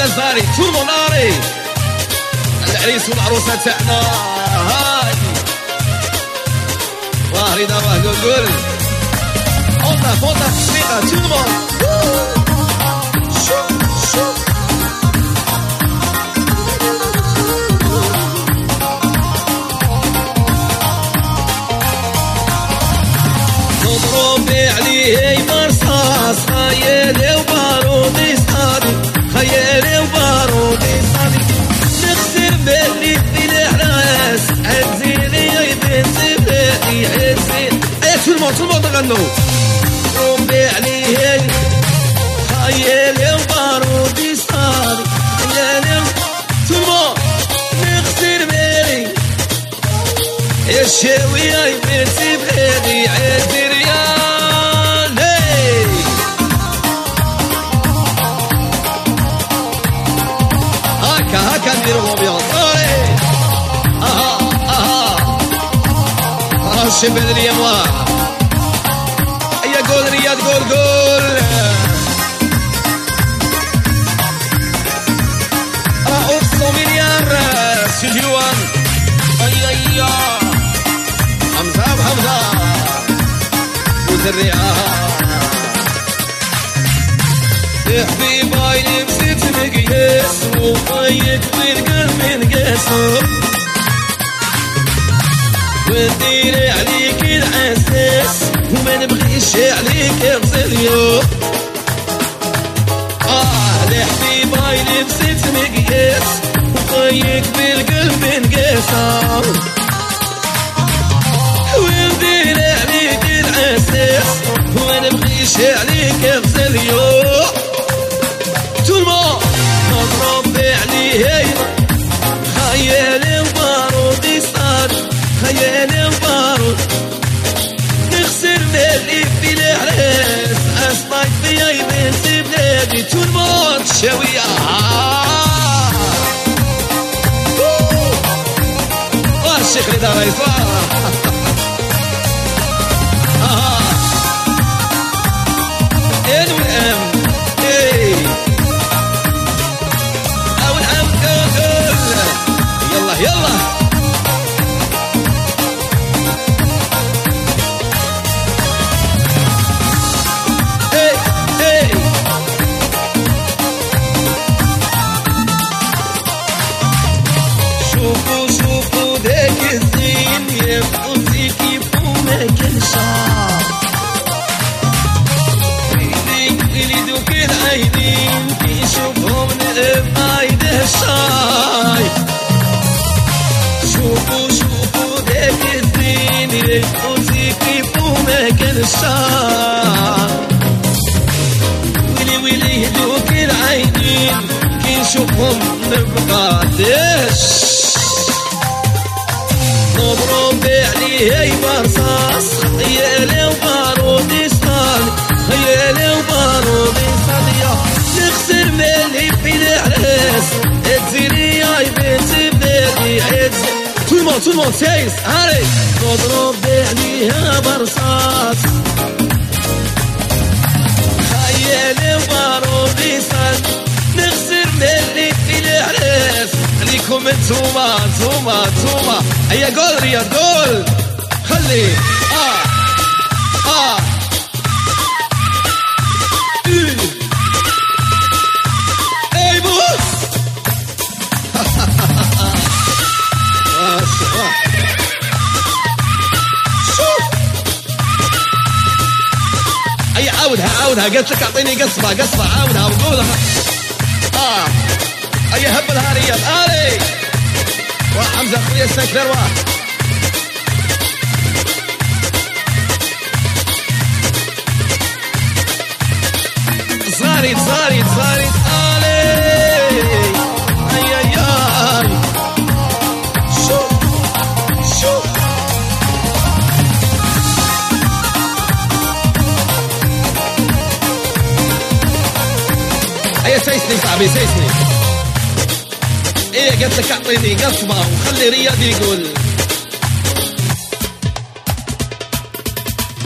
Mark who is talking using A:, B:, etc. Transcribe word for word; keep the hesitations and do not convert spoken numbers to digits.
A: زاري طول ناري العريس والعروسة تاعنا هاي ظهري دابا قول قول فوطة فوطة تشويقة طول شوف شوف نضرب عليه مرصاص خيالي وبارودي صادي خيالي وبارودي صادي نخسر بالي في الحراس عزيني يا بنتي بلادي عزيني ايه تو الموت تو الموت غنو نضرب عليه خيالي وبارودي صادي خيالي تو الموت نخسر بالي يا الشاوي يا بنتي بلادي عزيني نديرو الامبيونس اها اها اها الشباب اليمين ايا قول رياض قول قول رؤوف سوميليار سجوان ايا ايا حمزة بحمزة وزريعة يا حبيباي لبست مقياس وطيك بالقلب نقاسم وندير عليك العساس وما نبغيش عليك غزال يوم اه يا حبيباي لبست مقياس وطيك بالقلب نقاسم وندير عليك العساس وما نبغيش عليك غزال يوم نضرب عليه خيالي وبارودي صار خيالي وبارود نخسر مالي في العراس اصطايد فيا يبنتي بلادي تو الموت شاوية واه الشيخ رضا رايس ايه والام ايه يلا يلا اي اي شوفوا شوفوا ذاك الزين يبقى كيف وما كان شعر اللي دوك العينين كي يشوفهم نبعيده الشاي شوفوا شوفوا ذاك الزين يبقى كيف وما كان الشعر ويلي ويلي دوك العينين كي نشوفهم نبقى دش نضرب عليه مرصاص خيالي وبارودي صالي خيالي وبارودي صالي نخسر مالي في العراس تزيري يا بنتي بلادي عزيزي تو الموت تو الموت سايس هاري نضرب عليها برصاص خيالي وبارودي صالي نخسر مالي في العراس عليكم انتوما انتوما انتوما هيا قول رياض قول خلي اه اه ايه اي بوس شوف اي عاودها عاودها قلت لك اعطيني قصبة قصبة عاودها وقولها اه اي هبلها رياض الي وحمزة خويا السكر واحد زاريد زاريد زاريد الي اي اي اي شوف شوف اي سيسني صاحبي سيسني ايه قلت لك اعطيني قصبة وخلي رياض يقول